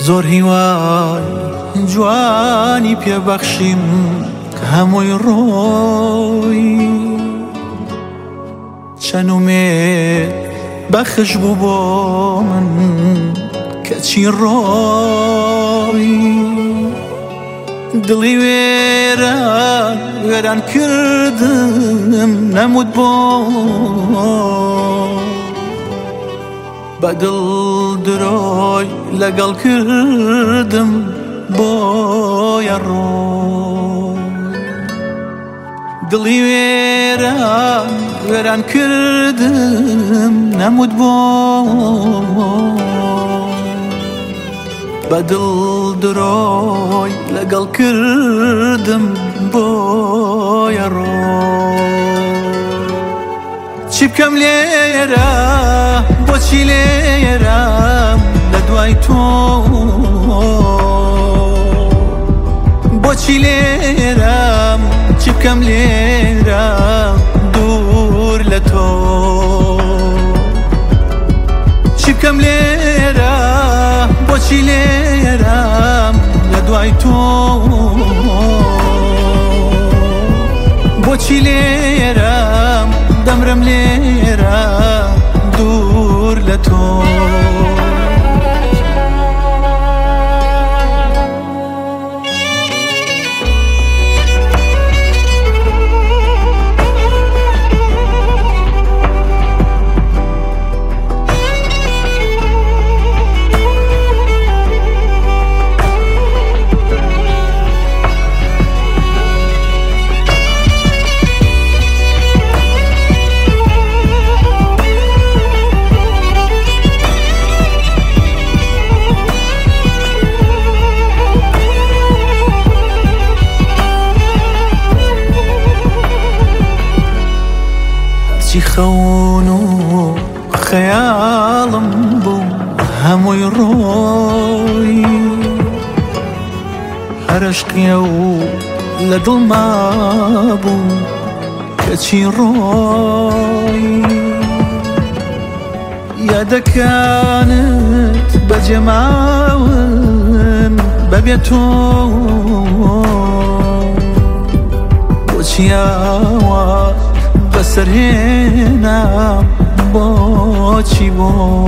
زۆر هیوای جوانی پێبەخشیم کە هەمووی ڕۆی چەنومێ بەخش بوو بۆ من کەچی ڕۆی دڵی وێران کردم نەموت بۆ بەدڵ درۆی لەگەڵ کردم بۆیە ڕۆی دڵی وێران کردم نەموت بۆ بەدڵ درۆی لەگەڵ کردم بۆیە ڕۆی چی بکەم لێرە بۆچی لێرەم لە دوای تۆ بۆچی لێرەم چی بکەم لێرە دوور لە تۆ چی بکەم لێرە بۆچی لێرەم لە دوای تۆ بۆچی لێرەم دەمرم لێرە دوور لە تۆ چی خەون و خەیاڵم بوو هەمووی ڕۆی هەر عشقیە و لە دڵما بوو کەچی ڕۆی یادەکانت بەجێماون بەبێ تۆ بۆچی ئاوا بەسەرهێنام بۆچی بۆ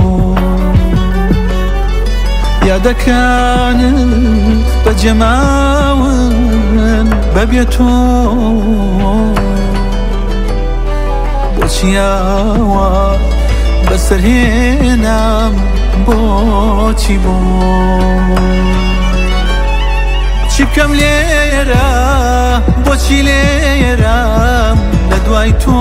یادەکانت بەجێماون بەبێ تۆ بۆچی ئاوا بەسەرهێنام بۆچی بۆ چی بکەم لێرە بۆچی لێرەم لە دوای تۆ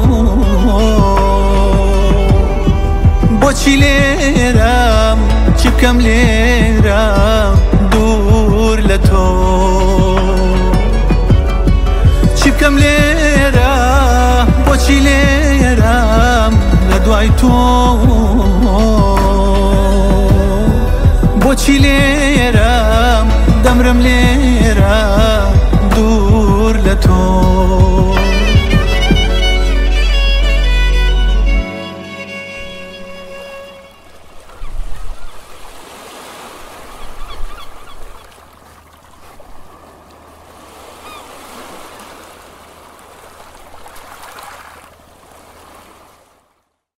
بۆچی لێرەم چی بکەم لێرە دوور لە تۆ چی بکەم لێرە بۆچی لێرەم لە دوای تۆ بۆچی لێرەم دەمرم لێرە دوور لە تۆ